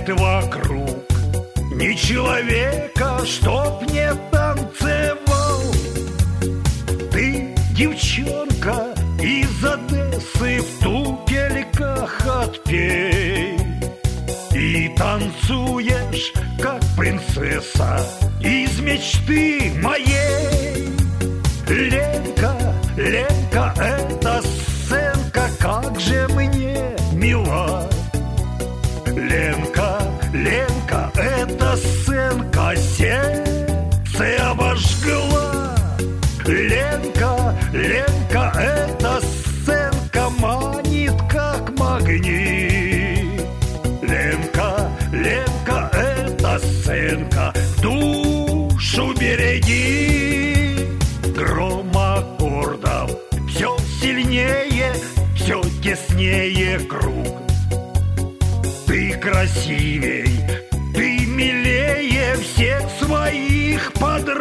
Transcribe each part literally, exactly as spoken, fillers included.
нет вокруг ни человека, чтоб не танцевал. Ты, девчонка, из Одессы в туфельках отпей и танцуешь, как принцесса из мечты моей. Ленка, Ленка, эта сценка, как же мне мила. Ленка, Ленка, эта сценка сердце обожгла. Ленка, Ленка, эта сценка манит, как магнит. Ленка, Ленка, эта сценка душу береги. Гром аккордов все сильнее, все теснее круг. Ты красивей, ты милее всех своих подруг.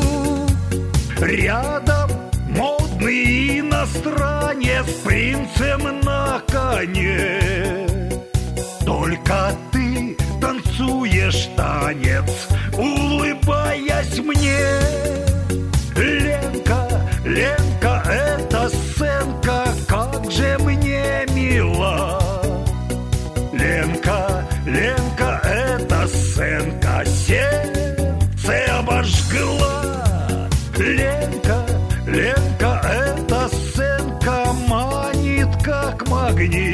Рядом модный иностранец с принцем на коне. Только ты танцуешь танец, улыбаясь мне. Ленка, Ленка, эта сценка, как же мне мила. Ленка, Ленка, эта сценка сердце обожгла. Ленка, Ленка, эта сценка манит, как магнит.